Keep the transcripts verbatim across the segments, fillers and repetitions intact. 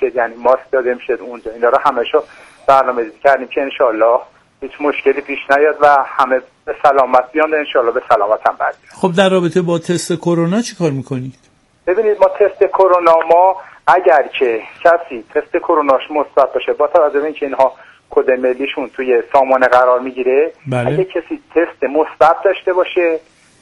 میشه، یعنی ماسک داده میشه اونجا. اینا رو همشو برنامه‌ریزی کردیم که انشالله هیچ مشکلی پیش نیاد و همه به سلامت بیان، انشالله به سلامت هم برگردن. خب در رابطه با تست کرونا چی کار میکنید؟ ببینید ما تست کرونا، ما اگر که کسی تست کروناش مثبت باشه، با توجه به اینکه اینها کد ملیشون توی سامانه قرار میگیره، بله. اگه کسی تست مثبت داشته باشه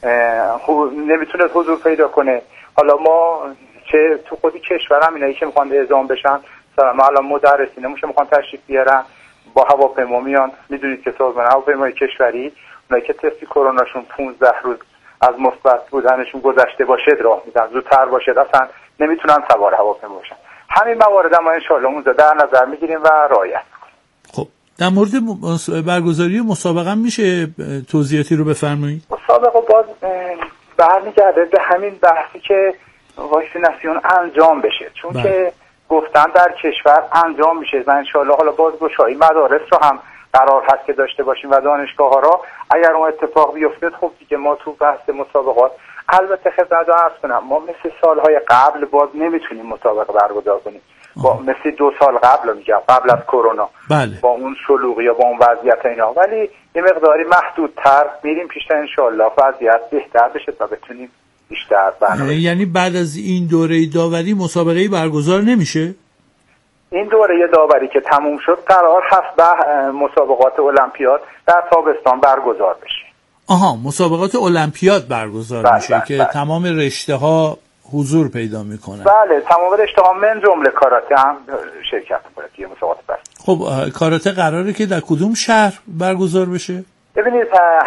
نمیتونه حضور پیدا کنه. حالا ما چه تو خودی کشورم اینایی که میخوان اعزام بشن، مثلا الان مدرسین نمیشه میخوان تشریف بیارن با هواپیما میان، میدونید که سازمان هواپیمای کشوری اونایی که تستی کروناشون پانزده روز از مثبت بودنشون گذشته باشه راه میدن، زودتر باشه اصلا نمیتونن سوار هواپیما باشن. همین موارد ما ان شاءالله اونجا در نظر میگیریم و رعایت میکنیم. خب در مورد برگزاری مسابقه میشه توضیحاتی رو بفرمایید؟ مسابقه باز برمیگرده به همین بحثی که واکسیناسیون انجام بشه، چون بله. که گفتن در کشور انجام میشه و ان شاءالله حالا بازگشایی مدارس رو هم قرار هست که داشته باشیم و دانشگاه ها را اگر اون اتفاق بیفته خب دیگه ما تو بحث مسابقات البته خدمت رو عرض کنم ما مثل سالهای قبل باز نمیتونیم مسابقه برگزار کنیم با مثل دو سال قبل میگم قبل از کرونا بله. با اون شلوغی یا با اون وضعیت اینا، ولی یه مقداری محدودتر میریم پیشتر انشالله وضعیت بهتر بشه تا بتونیم بیشتر برنامه. یعنی بعد از این دوره داوری مسابقه برگزار نمیشه؟ این دوره داوری که تموم شد قرار هست به مسابقات المپیاد در تابستان برگزار بشه. آها مسابقات المپیاد برگزار بله میشه بله که بله. تمام رشته ها حضور پیدا میکنن. بله تمام رشته ها من جمله کاراته هم شرکت میکنه توی مسابقات بس. خب کاراته قراره که در کدوم شهر برگزار بشه؟ ببینید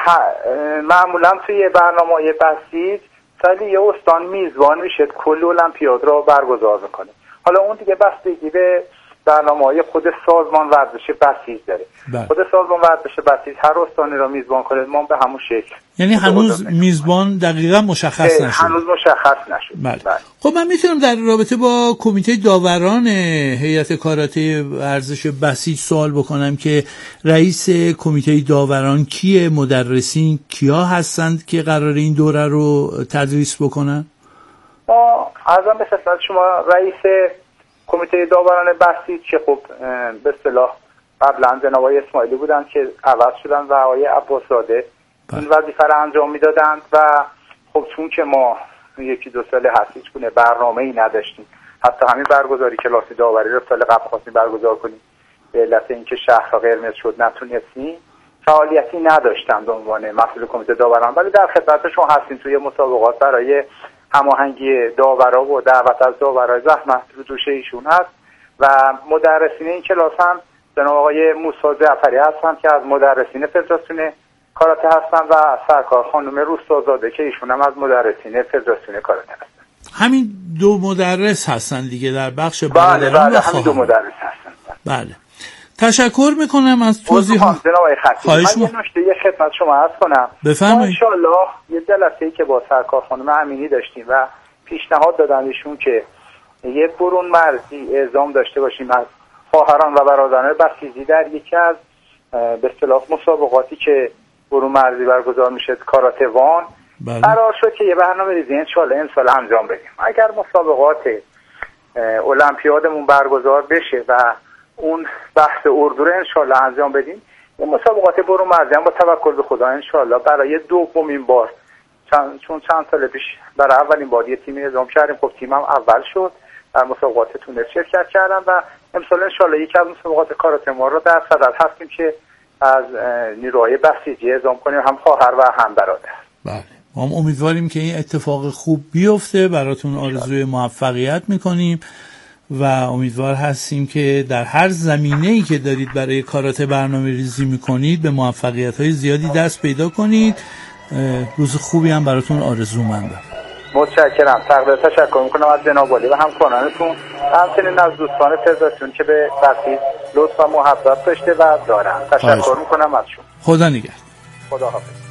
معمولا توی برنامه‌های بسیج سالی یه استان میزبان میشه کل المپیاد را برگزار میکنه. حالا اون دیگه بستگی به برنامه‌های خود سازمان ورزش بسیج داره. بله. خود سازمان ورزش بسیج هر استانی را میزبان کنه ما به همون شکل. یعنی هنوز میزبان دقیقاً مشخص نشد. هنوز مشخص نشد. بله. بله. خب من میتونم در رابطه با کمیته داوران هیئت کاراته ورزش بسیج سوال بکنم که رئیس کمیته داوران کیه، مدرسین کیا هستند که قرار این دوره رو تدریس بکنن؟ ما عرضم به خدمت شما رئیس کمیته داوران بسیج که خب به اصطلاح قبلا جناب آقای اسماعیلی بودن که عوض شدن و آقای عباس‌زاده این وظیفه رو انجام میدادند و خب چون که ما یکی دو سال هست هیچ گونه برنامه‌ای نداشتیم، حتی همین برگزاری کلاس داوری رو سال قبل خواستیم برگزار کنیم به علت اینکه شهر قرمز شد نتونستیم، فعالیتی نداشتم به عنوان مسئول کمیته داوران، ولی در خدمتشون هستیم توی مسابقات برای هماهنگی داورا و دعوت از داورای زحمت رو دوش ایشون هست و مدرسین این کلاس هم جناب آقای موسی جعفری هستن که از مدرسین فدراسیون کاراته هستن و سرکار خانم روستازاده که ایشون هم از مدرسین فدراسیون کاراته هستن. همین دو مدرس هستن دیگه در بخش بله بله همین دو مدرس هستن. بله تشکر میکنم از توضیحات. جناب آقای خطیبی من یه نکته یه خدمت شما عرض کنم. بفرمایید. ان شاء الله یه جلسه‌ای که با سرکار خانم امینی داشتیم و پیشنهاد دادن ایشون که یه برون مرزی اعزام داشته باشیم از خواهران و برادران بسیجی در یکی از به اصطلاح مسابقاتی که برون مرزی برگزار میشه کاراته وان. بله. قرار شد که یه برنامه ریزی ان شاء الله این سال انجام بدیم. اگر مسابقات المپیادمون برگزار بشه و اون بحث اردو رو ان شاء الله انجام بدیم، این مسابقات برون مرزی هم با توکل به خدا ان شاء الله برای دومین بار چند چون چند سال پیش برای اولین بار یه تیم اعزام کردیم، خب تیمم اول شد در مسابقات تونس شرکت کردم و امسال ان شاء الله یکی از مسابقات کاراته ما رو در صدد هستیم که از نیروهای بسیجی اعزام کنیم، هم خواهر و هم برادر. بله ما امیدواریم که این اتفاق خوب بیفته، براتون آرزوی موفقیت میکنیم و امیدوار هستیم که در هر زمینه‌ای که دارید برای کاراته برنامه ریزی میکنید به موفقیت‌های زیادی دست پیدا کنید. روز خوبی هم براتون آرزومندم. متشکرم. تقدیر تشکر میکنم از جناب عالی و همکارانتون، همچنین از دوستان فدراسیون که به بسیج لطف و محبت داشته و دارن. تشکر میکنم از شما. خدا نگهدار. خدا حافظ.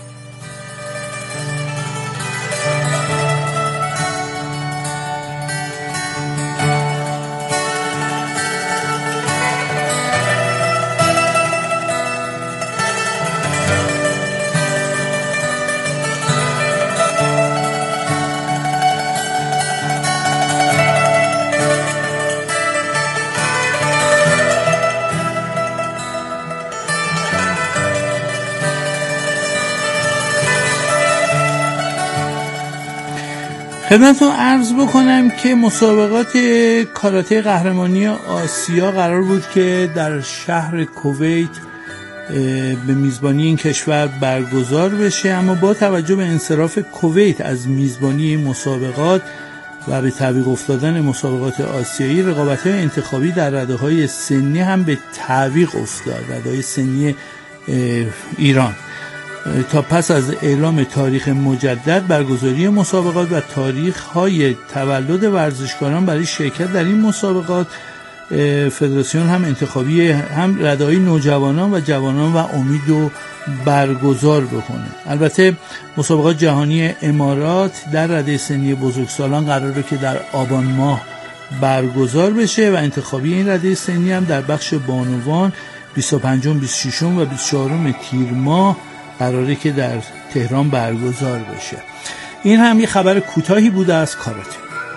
خدمتتون عرض بکنم که مسابقات کاراته قهرمانی آسیا قرار بود که در شهر کویت به میزبانی این کشور برگزار بشه، اما با توجه به انصراف کویت از میزبانی این مسابقات و به تعویق افتادن مسابقات آسیایی، رقابت‌های انتخابی در رده‌های سنی هم به تعویق افتاد. رده‌های سنی ایران تا پس از اعلام تاریخ مجدد برگزاری مسابقات و تاریخ‌های تولد ورزشکاران برای شرکت در این مسابقات، فدراسیون هم انتخابی هم رده‌های نوجوانان و جوانان و امید رو برگزار بکنه. البته مسابقات جهانی امارات در رده سنی بزرگسالان قراره که در آبان ماه برگزار بشه و انتخابی این رده سنی هم در بخش بانوان بیست و پنجم، بیست و ششم و بیست و چهارم تیر ماه قراره که در تهران برگزار بشه. این هم یه خبر کوتاهی بوده از کاراته.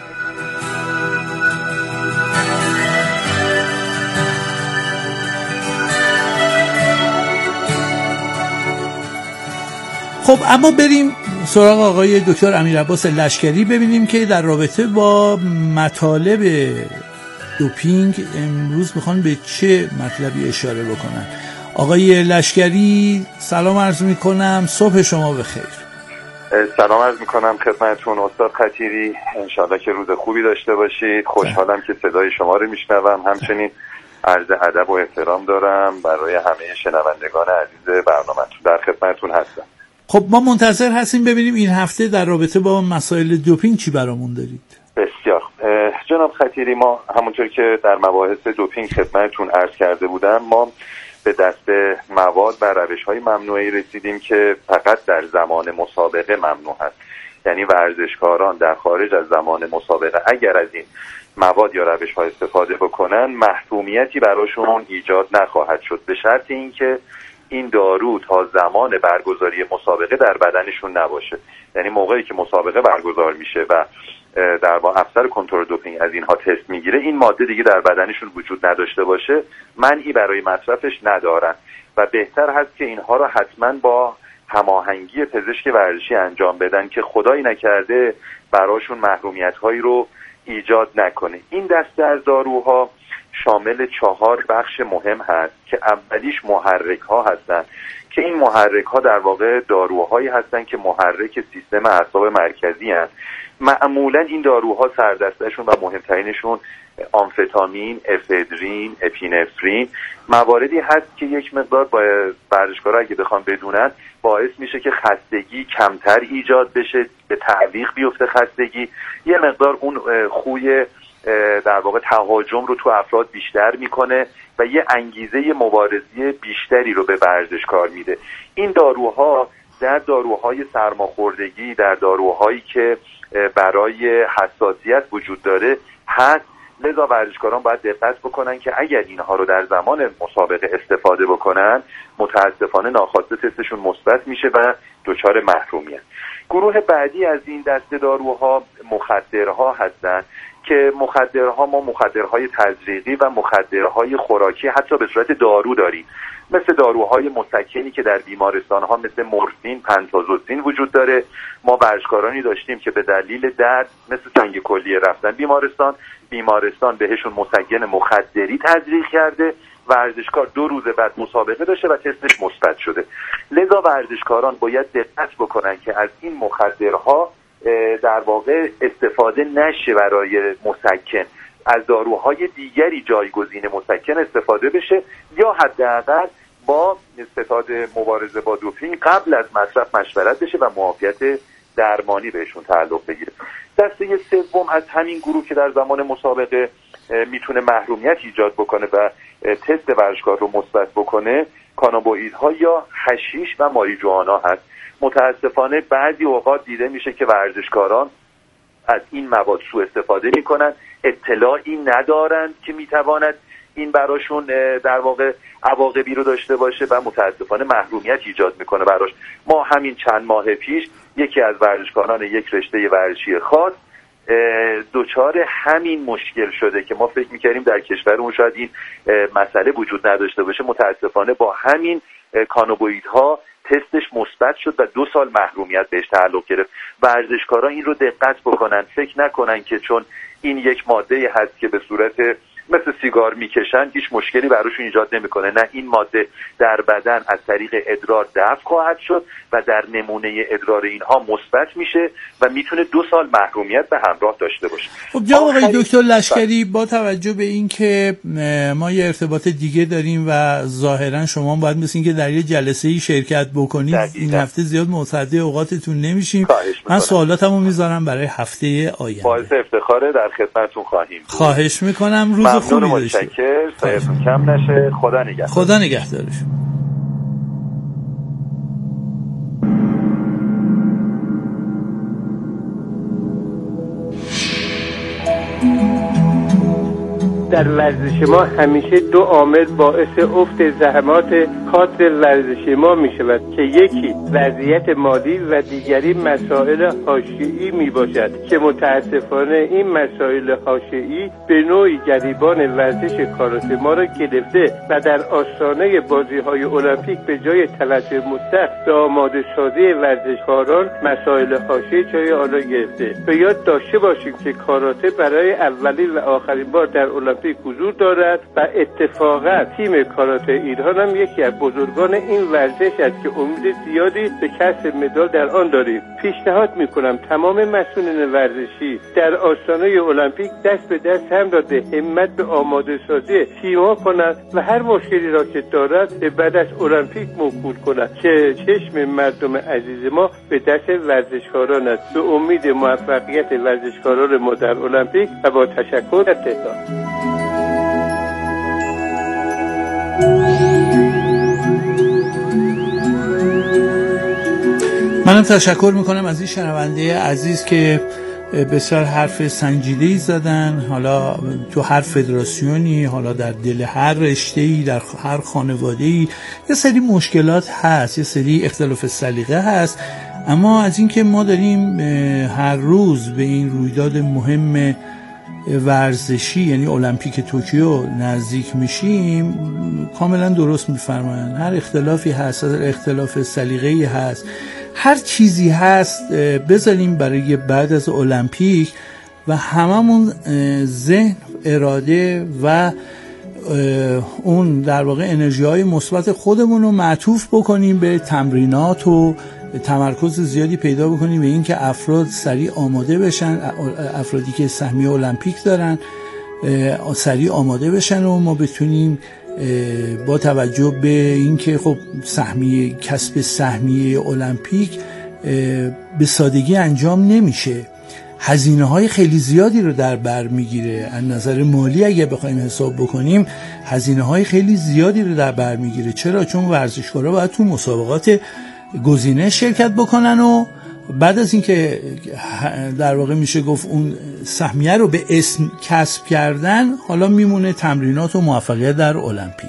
خب اما بریم سراغ آقای دکتر امیرعباس لشکری، ببینیم که در رابطه با مطالب دوپینگ امروز میخوان به چه مطلبی اشاره بکنن. آقای لشکری سلام عرض میکنم، صبح شما بخیر. سلام عرض میکنم خدمتتون استاد خطیری، انشالله که روز خوبی داشته باشید. خوشحالم که صدای شما رو میشنوم، همچنین عرض ادب و احترام دارم برای همه شنوندگان عزیز برنامه‌تون، در خدمتتون هستم. خب ما منتظر هستیم ببینیم این هفته در رابطه با مسائل دوپینگ چی برامون دارید. بسیار جناب خطیری، ما همونطور که در مباحث دوپینگ خدمتتون عرض کرده بودم، ما به دست مواد و روش‌های ممنوعی رسیدیم که فقط در زمان مسابقه ممنوع است. یعنی ورزشکاران در خارج از زمان مسابقه اگر از این مواد یا روش‌ها استفاده بکنن، محرومیتی براشون ایجاد نخواهد شد، به شرط اینکه این دارو تا زمان برگزاری مسابقه در بدنشون نباشه. یعنی موقعی که مسابقه برگزار میشه و در با افسر کنترل دوپینگ از اینها تست میگیره، این ماده دیگه در بدنشون وجود نداشته باشه، منعی برای مصرفش ندارن و بهتر هست که اینها رو حتما با هماهنگی پزشک ورزشی انجام بدن که خدایی نکرده براشون محرومیت هایی رو ایجاد نکنه. این دسته از داروها شامل چهار بخش مهم هست که اولیش محرک ها هستن که این محرک ها در واقع داروهایی هستن که محرک سیستم اعصاب مرکزی هستن. معمولا این داروها سردستشون و مهمترینشون آمفتامین، افدرین، اپینفرین مواردی هست که یک مقدار با ورزشکارا اگه بخوام بدونن باعث میشه که خستگی کمتر ایجاد بشه، به تعویق بیفته خستگی، یه مقدار اون خوی در واقع تهاجم رو تو افراد بیشتر میکنه و یه انگیزه مبارزی بیشتری رو به ورزشکار میده. این داروها در داروهای سرماخوردگی، در داروهایی که برای حساسیت وجود داره هست، لذا ورزشکاران باید دقت بکنن که اگر اینها رو در زمان مسابقه استفاده بکنن، متاسفانه ناخواسته تستشون مثبت میشه و دچار محرومیت. گروه بعدی از این دسته داروها مخدرها هستن که مخدرها ما مخدرهای تزریقی و مخدرهای خوراکی حتی به صورت دارو داریم، مثل داروهای مسکنی که در بیمارستانها مثل مورفین، پنتازوسین وجود داره. ما ورزشکارانی داشتیم که به دلیل درد مثل سنگ کلیه رفتن بیمارستان، بیمارستان بهشون مسکن مخدری تزریق کرده، ورزشکار دو روز بعد مسابقه داشته و تستش مثبت شده. لذا ورزشکاران باید دقت بکنن که از این مخدرها در واقع استفاده نشه برای مسکن، از داروهای دیگری جایگزین مسکن استفاده بشه یا حداقل با ستاد مبارزه با دوپینگ قبل از مصرف مشورت بشه و معافیت درمانی بهشون تعلق بگیره. دسته سوم از همین گروه که در زمان مسابقه میتونه محرومیت ایجاد بکنه و تست ورزشکار رو مثبت بکنه، کانابوئیدها یا حشیش و ماریجوانا هست. متاسفانه بعضی اوقات دیده میشه که ورزشکاران از این مواد سوء استفاده میکنن، اطلاعی ندارند که میتواند این براشون در واقع عواقبی رو داشته باشه و متاسفانه محرومیت ایجاد میکنه براش. ما همین چند ماه پیش یکی از ورزشکاران یک رشته ورزشی خاص دوچار همین مشکل شده که ما فکر میکردیم در کشورمون شاید این مسئله وجود نداشته باشه، متاسفانه با همین کانابوئیدها تستش مثبت شد و دو سال محرومیت بهش تعلق گرفت. ورزشکارا این رو دقت بکنن، فکر نکنن که چون این یک ماده هست که به صورت مثل سیگار میکشن هیچ مشکلی براشون ایجاد نمیکنه. نه، این ماده در بدن از طریق ادرار دفع خواهد شد و در نمونه ادرار اینها مثبت میشه و میتونه دو سال محرومیت به همراه داشته باشه. خب جناب آقای دکتر لشکری، با توجه به این که ما یه ارتباط دیگه داریم و ظاهرا شما باید مثل این که در یه جلسه‌ای شرکت بکنید، این هفته زیاد مصدق اوقاتتون نمیشیم، من سوالاتمو میذارم برای هفته آینده. باعث افتخاره، در خدمتتون خواهیم. خواهش میکنم، روز خوبی داشته باشید. متشکرم، سایتون کم نشه. خدا نگهدار. خدا نگهدارش. در ورزش ما همیشه دو عامل باعث افت زحمات کادر ورزشی ما می شود که یکی وضعیت مالی و دیگری مسائل حاشیه‌ای می باشد که متاسفانه این مسائل حاشیه‌ای به نوعی گریبان ورزش کاراته ما را گرفته و در آستانه بازی‌های المپیک به جای توجه مطلق به آماده سازی ورزشکاران مسائل حاشیه‌ای جای آنها گرفته. به یاد داشته باشیم که کاراته برای اولین و آخرین بار در المپیک حضور دارد و اتفاقا تیم کاراته ایران هم یکی از بزرگان این ورزش است که امید زیادی به کسب مدال در آن داریم. پیشنهاد میکنم تمام مسئولین ورزشی در آستانه المپیک دست به دست هم داده همت به آماده سازی تیم‌ها کنند و هر مشکلی را که دارد به بعد از المپیک موکول کنند که چشم مردم عزیز ما به دست ورزشکاران است. به امید موفقیت ورزشکاران ما در المپیک و با تشکر از تهران. منم تشکر میکنم از این شنونده عزیز که بسیار حرف سنجیده‌ای زدن، حالا تو هر فدراسیونی، حالا در دل هر رشته‌ای، در هر خانواده‌ای یه سری مشکلات هست، یه سری اختلاف سلیقه هست، اما از اینکه ما داریم هر روز به این رویداد مهم ورزشی یعنی المپیک توکیو نزدیک میشیم، کاملا درست میفرمایند. هر اختلافی هست، هر اختلاف سلیقه‌ای هست، هر چیزی هست بذاریم برای بعد از المپیک و هممون ذهن، اراده و اون در واقع انرژی های مثبت خودمون رو معطوف بکنیم به تمرینات و تمرکز زیادی پیدا بکنیم به این که افراد سریع آماده بشن، افرادی که سهمیه المپیک دارن سریع آماده بشن و ما بتونیم با توجه به اینکه خب سهمیه کسب سهمیه المپیک به سادگی انجام نمیشه، هزینه های خیلی زیادی رو در بر میگیره. از نظر مالی اگه بخوایم حساب بکنیم هزینه های خیلی زیادی رو در بر میگیره. چرا؟ چون ورزشکارا باید تو مسابقات گزینش شرکت بکنن و بعد از اینکه در واقع میشه گفت اون سهمیه رو به اسم کسب کردن، حالا میمونه تمرینات و موفقیت در المپیک.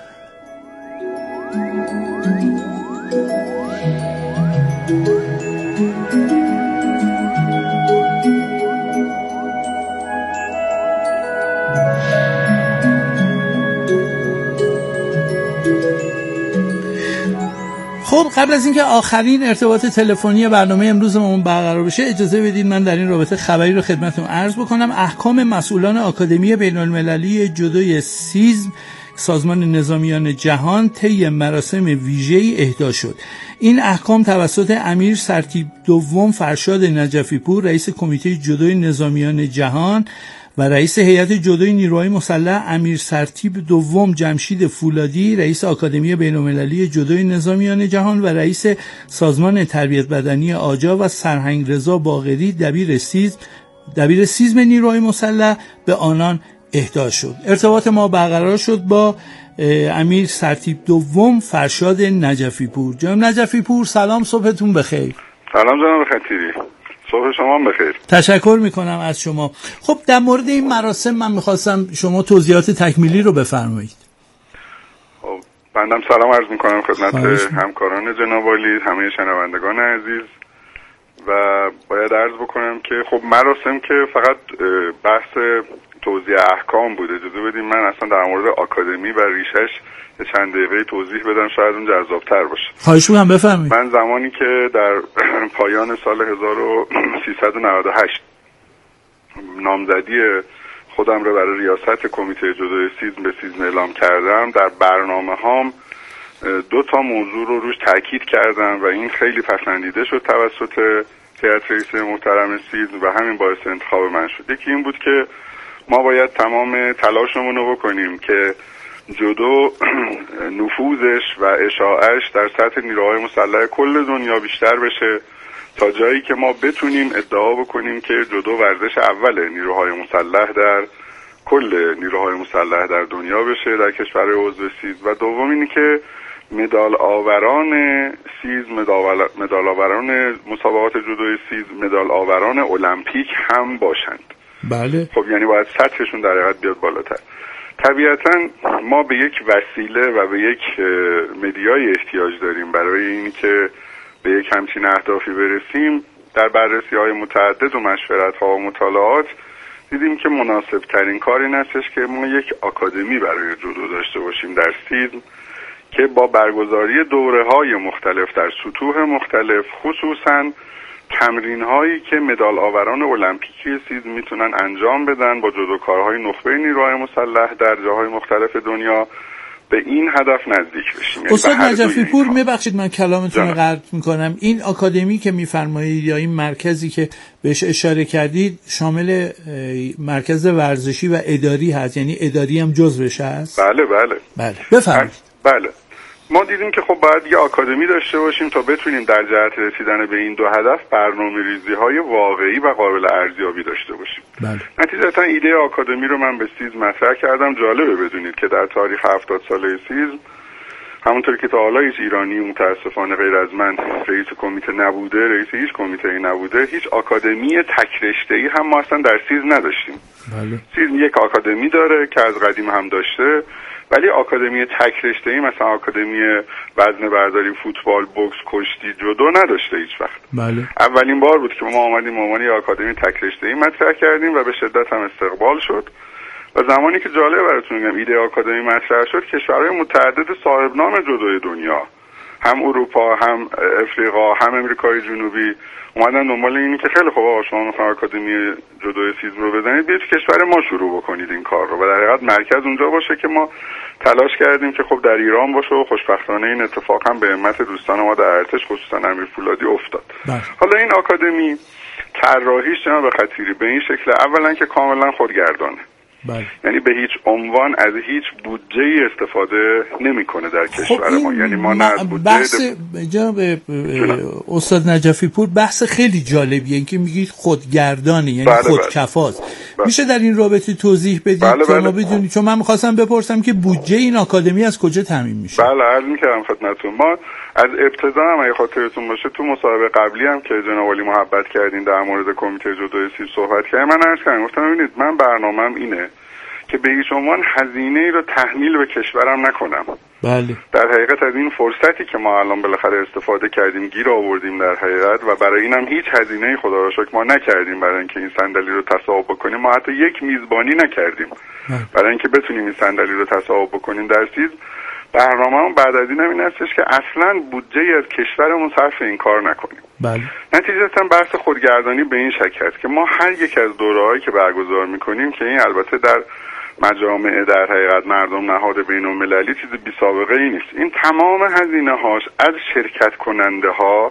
خب قبل از اینکه آخرین ارتباط تلفنی برنامه امروزمون برقرار بشه، اجازه بدید من در این رابطه خبری رو خدمتتون عرض بکنم. احکام مسئولان آکادمی بین‌المللی جودوی سیزم سازمان نظامیان جهان طی مراسم ویژه‌ای اهدا شد. این احکام توسط امیر سرتیپ دوم فرشاد نجفی پور رئیس کمیته جودوی نظامیان جهان و رئیس هیئت جودوی نیروهای مسلح امیر سرتیپ دوم جمشید فولادی رئیس آکادمی بین‌المللی جودوی نظامیان جهان و رئیس سازمان تربیت بدنی آجا و سرهنگ رضا باقری دبیر سیزم دبیر سیزم نیروهای مسلح به آنان اهدا شد. ارتباط ما برقرار شد با امیر سرتیپ دوم فرشاد نجفی پور. جناب نجفی پور سلام، صبحتون بخیر. سلام جناب خطیری، صبح شما بخیر. تشکر میکنم از شما. خب در مورد این مراسم من میخواستم شما توضیحات تکمیلی رو بفرمایید. خب بندم سلام عرض میکنم خدمت همکاران جناب عالی، همه شنوندگان عزیز، و باید عرض بکنم که خب مراسم که فقط بحث توضیح احکام بود. اجازه بدیم من اصلا در مورد آکادمی و ریشش چند دقیقه توضیح بدم، شاید اون جذاب‌تر باشه. خواهش می‌کنم بفرمایید. من زمانی که در پایان سال هزار و سیصد و نود و هشت نامزدی خودم رو برای ریاست کمیته جدای سیزم به سیزم اعلام کردم، در برنامه هام دو تا موضوع رو روش تاکید کردم و این خیلی پسندیده شد توسط هیئت رئیسه محترم سیزم و همین باعث انتخاب من شد. یکی این بود که ما باید تمام تلاشمون رو بکنیم که جودو نفوذش و اشاعش در سطح نیروهای مسلح کل دنیا بیشتر بشه تا جایی که ما بتونیم ادعا بکنیم که جودو ورزش اول نیروهای مسلح در کل نیروهای مسلح در دنیا بشه در کشور عضو سیزم. و دوم اینه که مدال آوران سیزم، مدال آوران مسابقات جودوی سیزم، مدال آوران المپیک هم باشند. بله. خب یعنی باید سطحشون در حقیقت بیاد بالاتر. طبیعتا ما به یک وسیله و به یک مدیای احتیاج داریم برای این که به یک همچین اهدافی برسیم. در بررسی های متعدد و مشورت ها و مطالعات دیدیم که مناسب ترین کار این هستش که ما یک آکادمی برای جودو داشته باشیم در سیزم که با برگزاری دوره های مختلف در سطوح مختلف، خصوصاً تمرین هایی که مدال آوران المپیکی سیزم میتونن انجام بدن با جودوکارهای نخبه نیروهای مسلح در جاهای مختلف دنیا، به این هدف نزدیک بشیم. استاد نجفی پور، میبخشید من کلامتون رو قطع میکنم. این آکادمی که میفرمایید یا این مرکزی که بهش اشاره کردید شامل مرکز ورزشی و اداری هست، یعنی اداری هم جزوش هست؟ بله بله بله بفرمایید. بله ما دیدیم که خب باید یه آکادمی داشته باشیم تا بتونیم در جهت رسیدن به این دو هدف برنامه‌ریزی های واقعی و قابل ارزیابی داشته باشیم. بله. نتیجتا ایده آکادمی رو من به سیزم مطرح کردم. جالبه بدونید که در تاریخ هفتاد ساله سیزم همونطور که تا حالا هیچ ایرانی متاسفانه غیر از من رئیس کمیته نبوده، رئیس هیچ کمیته‌ای نبوده، هیچ آکادمی تک رشته‌ای هم ما اصلا در سیزم نداشتیم. بله. سیزم یک آکادمی داره که از قدیم هم داشته، ولی آکادمی تک رشته‌ای مثلا آکادمی وزنه برداری، فوتبال، بوکس، کشتی، جودو نداشته هیچ وقت. بله. اولین بار بود که ما آمدیم به عنوان آکادمی تک رشته‌ای مطرح کردیم و به شدت هم استقبال شد. و زمانی که جالب براتون میگم ایده آکادمی مطرح شد، کشورهای متعدد صاحب نام جودوی دنیا، هم اروپا، هم افریقا، هم امریکای جنوبی اومدن دنبال اینی که خیلی خوب آقا شما میخواین آکادمی جودوی سیزم رو بزنید، بیاید کشور ما شروع بکنید این کار رو و در حقیقت مرکز اونجا باشه که ما تلاش کردیم که خب در ایران باشه و خوشبختانه این اتفاق هم به همت دوستان ما در ارتش خصوصا امیر فولادی افتاد. بله. حالا این آکادمی طراحیش جناب خطیری به این شکل، اولا که کاملا خودگردانه. بله. یعنی به هیچ عنوان از هیچ بودجه‌ای استفاده نمیکنه در کشور خب ما، یعنی ما نه از بودجه بحث جناب استاد نجفی پور بحث خیلی جالبیه، اینکه میگید خودگردانی یعنی بله خودکفاست. بله. میشه در این رابطه توضیح بدید بله تا بله. ما بدونیم، چون من میخواستم بپرسم که بودجه این آکادمی از کجا تامین میشه؟ بله عرض میکردم خدمتتون، ما از ابتدا هم اگه خاطرتون باشه تو مصاحبه قبلی هم که جناب عالی محبت کردین در مورد کمیته جودوی سیزم صحبت کردیم، من عرض کردم گفتم ببینید من برنامه‌ام اینه که به هیچ عنوان هزینه‌ای رو تحمیل به کشورم نکنم. بله. در حقیقت از این فرصتی که ما الان بالاخره استفاده کردیم گیر آوردیم در حقیقت و برای اینم هیچ هزینه‌ای خدا را شکر ما نکردیم برای اینکه این صندلی رو تصاحب بکنیم. ما حتی یک میزبانی نکردیم بله. برای اینکه بتونیم این صندلی رو تصاحب بکنیم در سیزم. برنامه‌مون بعد از اینم این هستش که اصلاً بودجه‌ای از کشورمون صرف این کار نکنیم. بله. نتیجتاً بحث خودگردانی به این شکل است که ما هر یک از دوره‌هایی که برگزار می‌کنیم که این البته در مجامع در حقیقت مردم نهاد بین‌المللی چیز بی سابقه ای نیست، این تمام هزینه هاش از شرکت کننده ها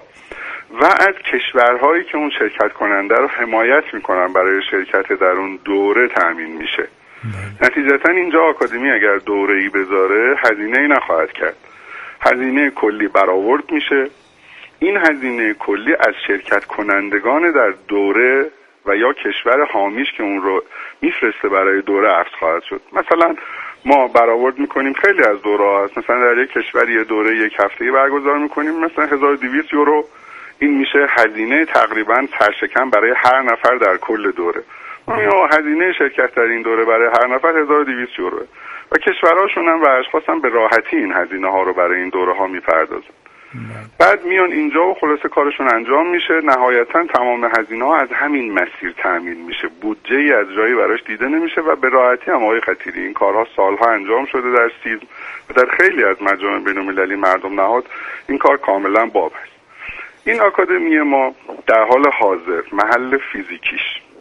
و از کشورهایی که اون شرکت کننده رو حمایت میکنن برای شرکت در اون دوره تأمین میشه. نتیجتا اینجا آکادمی اگر دوره ای بذاره هزینه ای نخواهد کرد، هزینه کلی برآورد میشه. این هزینه کلی از شرکت کنندگان در دوره و یا کشور حامیش که اون رو میفرسته برای دوره عکس خواهد شد. مثلا ما برآورد میکنیم خیلی از دوره هست، مثلا در یک کشور یه دوره یک هفته‌ای برگزار میکنیم مثلا هزار و دویست یورو، این میشه هزینه تقریبا سرشکن برای هر نفر در کل دوره. یا هزینه شرکت در این دوره برای هر نفر هزار و دویست یورو و کشورهاشون هم و اشخاص هم به راحتی این هزینه ها رو برای این دوره ها میپردازن. بعد میان اینجا و خلاصه کارشون انجام میشه. نهایتا تمام هزینه ها از همین مسیر تامین میشه، بودجه ای از جایی براش دیده نمیشه و به راحتی هم آقای خطیری این کارها سالها انجام شده در سیزم و در خیلی از مجامع بین‌المللی مردم نهاد این کار کاملا باب است. این آکادمی ما در حال حاضر محل فیزیکیش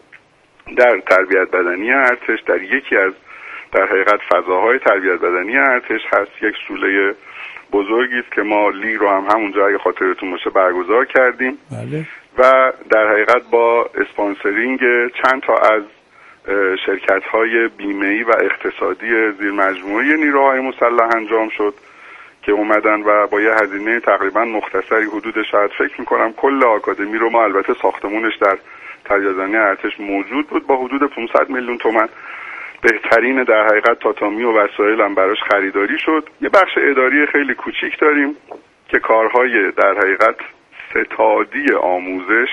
در تربیت بدنی ارتش در یکی از در حقیقت فضاهای تربیت بدنی ارتش هست. یک سوله بزرگی است که ما لیگ رو هم همونجا اگه خاطرتون باشه برگزار کردیم. بله. و در حقیقت با اسپانسرینگ چند تا از شرکت‌های بیمه‌ای و اقتصادی زیر مجموعه نیروهای مسلح انجام شد که اومدن و با یه هزینه تقریبا مختصری حدود شاید فکر میکنم کل آکادمی رو ما، البته ساختمونش در تربیت بدنی ارتش موجود بود، با حدود پانصد میلیون تومان بهترین در حقیقت تاتامی و وسایل هم براش خریداری شد. یه بخش اداری خیلی کوچیک داریم که کارهای در حقیقت ستادی آموزش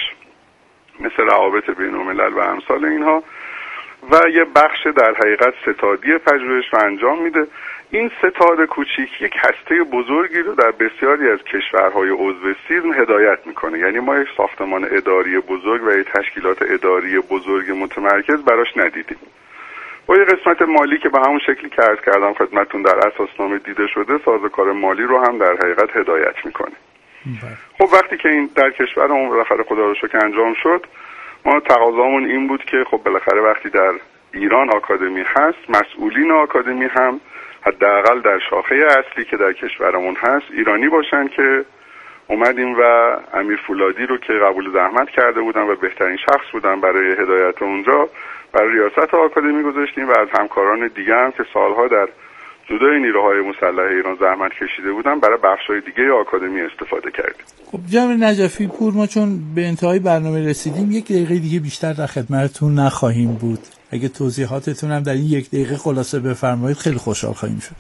مثل روابط بین‌الملل و امثال اینها و یه بخش در حقیقت ستادی پژوهش رو انجام میده. این ستاد کوچیک یک هسته بزرگی رو در بسیاری از کشورهای عضو سیزم هدایت میکنه. یعنی ما یک ساختمان اداری بزرگ و یک تشکیلات اداری بزرگ متمرکز براش ندیدیم. با یه قسمت مالی که به همون شکلی که عرض کردم خدمتتون در اساسنامه دیده شده، سازوکار مالی رو هم در حقیقت هدایت میکنه. خب وقتی که این در کشورمون بالاخره خدا رو شکر انجام شد، ما تقاضامون این بود که خب بالاخره وقتی در ایران آکادمی هست، مسئولین آکادمی هم حداقل در شاخه اصلی که در کشورمون هست ایرانی باشن که اومدیم و امیر فولادی رو که قبول زحمت کرده بودن و بهترین شخص بودن برای هدایت اونجا برای ریاست آکادمی گذاشتیم و از همکاران دیگه هم که سالها در جدای نیروهای مسلح ایران زحمت کشیده بودن برای بخش‌های دیگه آکادمی استفاده کردیم. خب جناب نجفی پور، ما چون به انتهای برنامه رسیدیم یک دقیقه دیگه بیشتر در خدمتتون نخواهیم بود. اگه توضیحاتتون هم در این یک دقیقه خلاصه بفرمایید خیلی خوشحال خواهیم شد.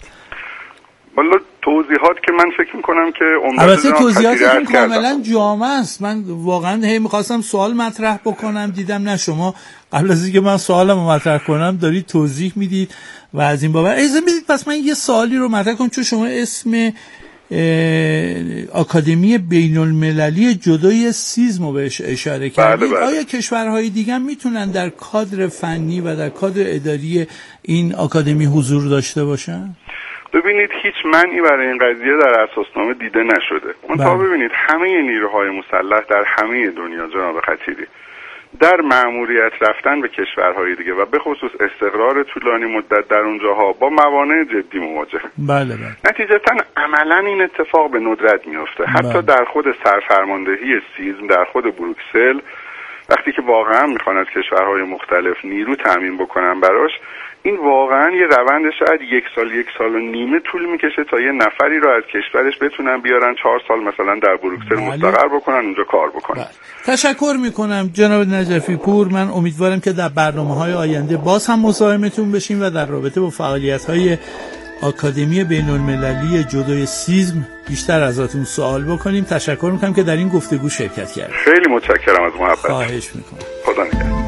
والا توضیحات که من فکر میکنم که البته توضیحاتتون کاملا جامع است. من واقعا هی میخواستم سوال مطرح بکنم، دیدم نه شما قبل از اینکه من سوالمو مطرح کنم دارید توضیح میدید و از این بابت اجازه میدید پس من یه سوالی رو مطرح کنم، چون شما اسم آکادمی بین المللی جدای سیزم بهش اشاره کردید. بله بله. آیا کشورهای دیگه میتونن در کادر فنی و در کادر اداری این آکادمی حضور داشته باشن؟ ببینید هیچ معنی برای این قضیه در اساسنامه دیده نشده. منتها ببینید همه نیروهای مسلح در همه دنیا جناب خطیری در مأموریت رفتن به کشورهای دیگه و به خصوص استقرار طولانی مدت در اونجاها با موانع جدی مواجه. بله بله. نتیجتاً عملاً این اتفاق به ندرت میفته. حتی بله. در خود سرفرماندهی سیزم در خود بروکسل وقتی که واقعا میخوان از کشورهای مختلف نیرو تامین بکنن براش، این واقعا یه روند شاید یک سال یک سال و نیمه طول میکشه تا یه نفری رو از کشورش بتونن بیارن چهار سال مثلا در بروکسل بله. مستقر بکنن اونجا کار بکنن. بله. تشکر میکنم جناب نجفی پور. من امیدوارم که در برنامه‌های آینده باز هم مزاحمتون بشیم و در رابطه با فعالیت‌های آکادمی بین المللی جدای سیزم بیشتر ازتون سوال بکنیم. تشکر میکنم که در این گفتگو شرکت کردید. خیلی متشکرم از محبت. خواهش میکنم. خدا نگهدار.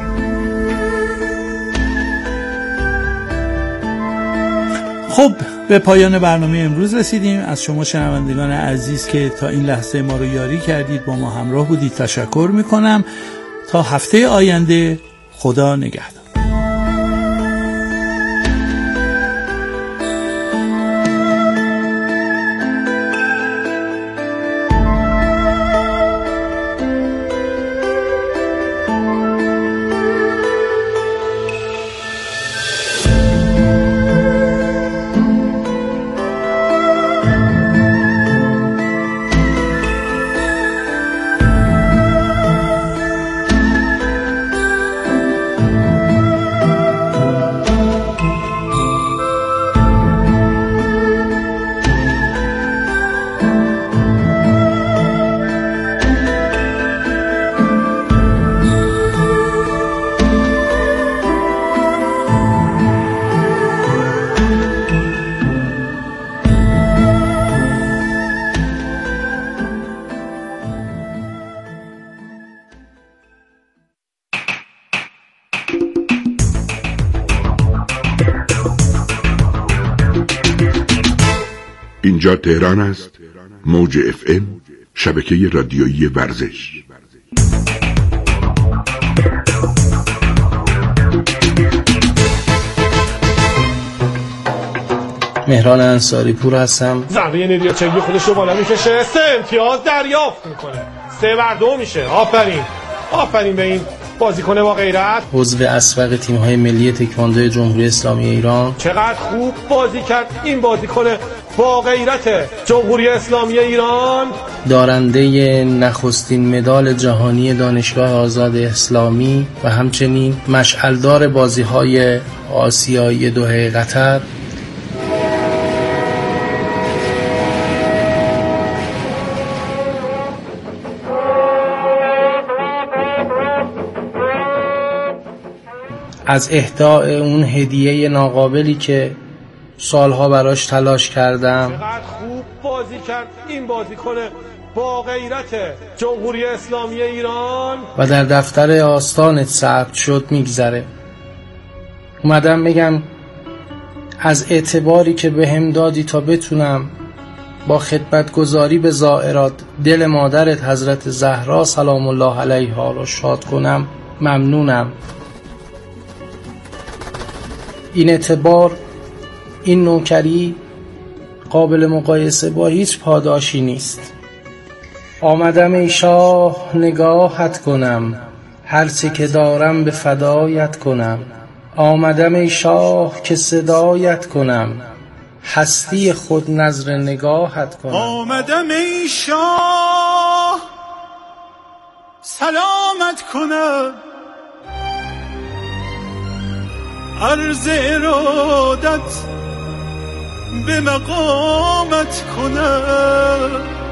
خب به پایان برنامه امروز رسیدیم. از شما شنوندگان عزیز که تا این لحظه ما رو یاری کردید، با ما همراه بودید تشکر میکنم. تا هفته آینده، خدا نگهدار. اینجا تهران است موج اف ام، شبکه رادیویی ورزش. مهران انصاری پور هستم. ضربه نیریاچگی خودش رو بالا میکشه، سه امتیاز دریافت میکنه، سه بر دو میشه. آفرین آفرین به این بازیکن با غیرت، عضو اسبق تیم‌های ملی تکواندو جمهوری اسلامی ایران. چقدر خوب بازی کرد این بازیکن با غیرت جمهوری اسلامی ایران. دارنده نخستین مدال جهانی دانشگاه آزاد اسلامی و همچنین مشعلدار بازی‌های آسیایی دوحه قطر. از اهداء اون هدیه ناقابلی که سالها براش تلاش کردم. چقدر خوب بازی کرد این بازیکن با غیرت جمهوری اسلامی ایران و در دفتر آستانت ثبت شد میگذره. اومدم بگم از اعتباری که به هم دادی تا بتونم با خدمتگزاری به زائرات دل مادرت حضرت زهرا سلام الله علیها رو شاد کنم ممنونم. این اعتبار، این نوکری قابل مقایسه با هیچ پاداشی نیست. آمدم ای شاه نگاهت کنم، هرچه که دارم به فدایت کنم. آمدم ای شاه که صدایت کنم، هستی خود نظر نگاهت کنم. آمدم ای شاه سلامت کنم، عرض ارادت به مقامت کنم.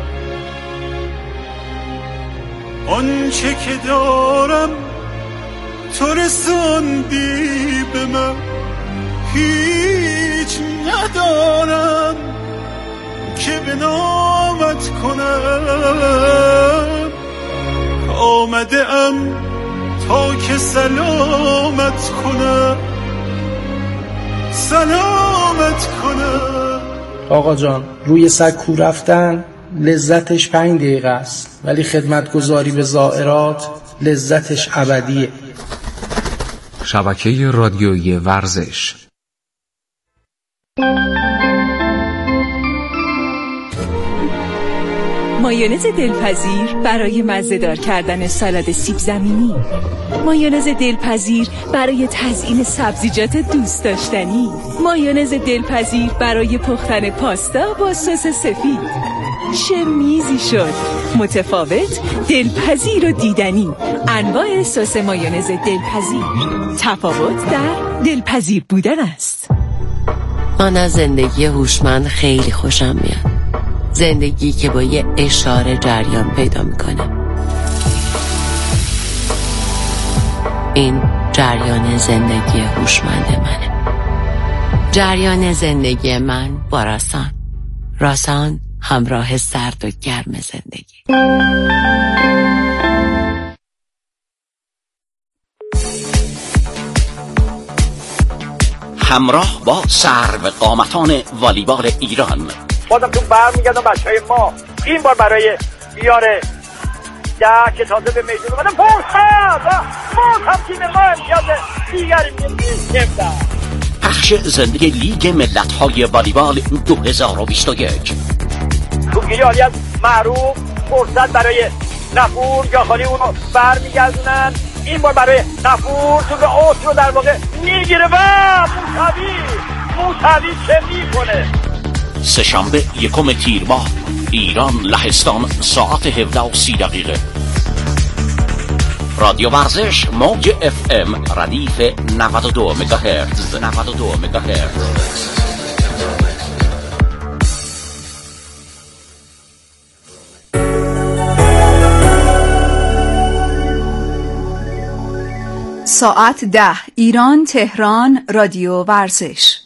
آنچه که دارم تو رساندی به من، هیچ ندارم که به نامت کنم. آمده ام تا که سلامت کنم، سلامت کنم. آقا جان، روی سکو رفتن لذتش پنج دقیقه است، ولی خدمتگزاری به زائرات لذتش ابدیه. شبکه رادیویی ورزش. مایونز دلپذیر برای مزه‌دار کردن سالاد سیب زمینی. مایونز دلپذیر برای تزیین سبزیجات دوست داشتنی. مایونز دلپذیر برای پختن پاستا با سس سفید. چه میزی شد، متفاوت، دلپذیر و دیدنی. انواع سس مایونز دلپذیر، تفاوت در دلپذیر بودن است. من از زندگی هوشمند خیلی خوشم میاد. زندگی که با یه اشاره جریان پیدا میکنه. این جریان زندگی هوشمند منه. جریان زندگی من با راسان. راسان همراه سرد و گرم زندگی. همراه با سرو قامتان والیبال ایران. بازم تو برمیگردم بچهای ما این بار برای بیاره ده که تازه به میدون اومدن فرصت ما هم تیم ما امتیاز دیگری میگیرم. پخش زنده لیگ ملت‌های والیبال دو هزار و بیست و یک. خوبگیری عالی از معروف. فرصت برای نفور جاخالی اونو برمیگردونن. این بار برای نفور تو به اوت رو در واقع میگیره و موسوی موسوی چه میکنه. سه‌شنبه یکم تیر ماه، ایران لهستان، ساعت هفده و سی دقیقه. رادیو ورزش موج اف ام ردیف نود و دو مگاهرتز. نود و دو مگاهرتز. ساعت ده ایران تهران. رادیو ورزش.